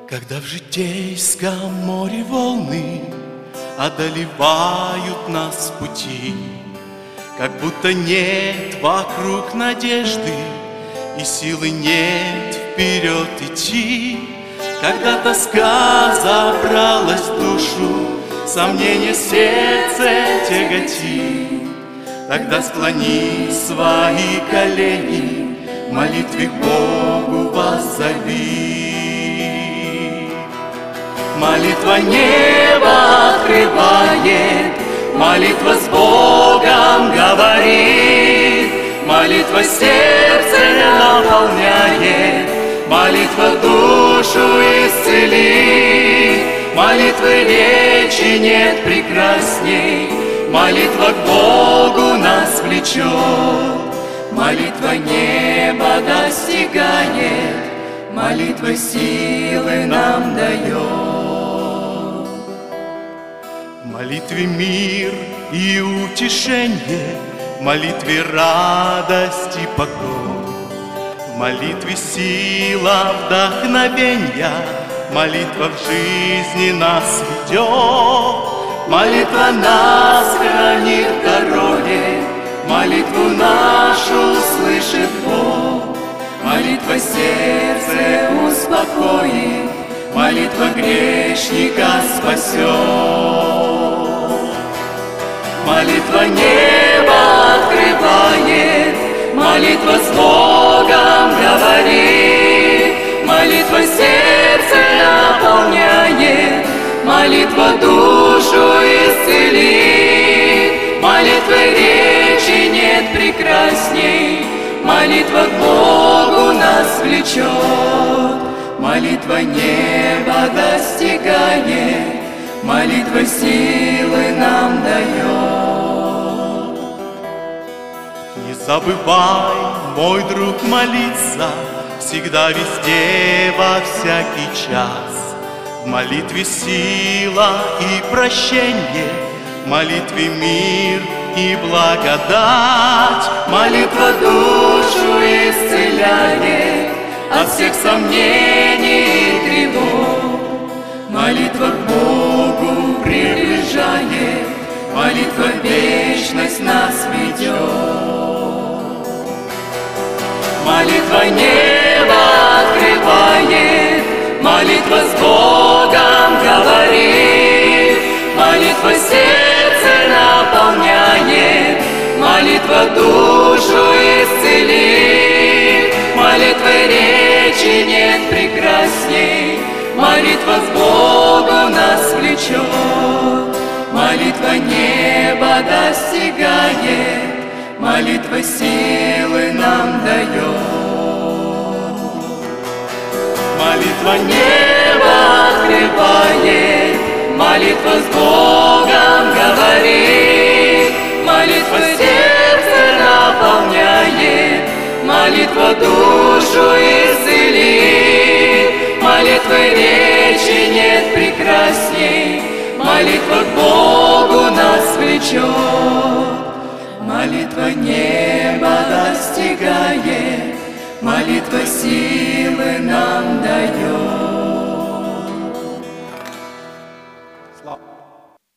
Когда в житейском море волны одолевают нас пути, как будто нет вокруг надежды и силы нет вперед идти. Когда тоска забралась в душу, сомнение сердце тяготит, тогда склони свои колени, в молитве к Богу воззови. Молитва небо открывает, молитва с Богом говорит, молитва сердце наполняет, молитва душу исцелит, молитвы речи нет прекрасней, молитва к Богу нас влечет, молитва неба достигает, молитва силы нам дает. В молитве мир и утешение, в молитве радость и покой, в молитве сила вдохновенья, молитва в жизни нас ведет. Молитва нас хранит в дороге, молитву нашу слышит Бог. Молитва сердце успокоит, молитва грешника спасет. Молитва небо открывает, молитва с Богом говорит, молитва сердце наполняет, молитва душу исцелит, молитвы речи нет прекрасней, молитва к Богу нас влечет, молитва неба достигает, молитва силы нам дает. Не забывай, мой друг, молиться всегда, везде, во всякий час. В молитве сила и прощение, в молитве мир и благодать. Молитва душу исцеляет от всех сомнений и тревог. Молитва к Богу приближает, молитва в вечность нас ведет. Молитва небо открывает, молитва с Богом говорит, молитва сердце наполняет, молитва душу исцелит, молитвы речи нет прекрасней, молитва с Богу нас влечет, молитва неба достигает, молитва силы нам дает. Молитва небо открывает, молитва с Богом говорит, молитва сердце наполняет, молитва душу исцелит, молитвы речи нет прекрасней, молитва к Богу нас влечет, молитва неба достигает, молитва силы нам дает.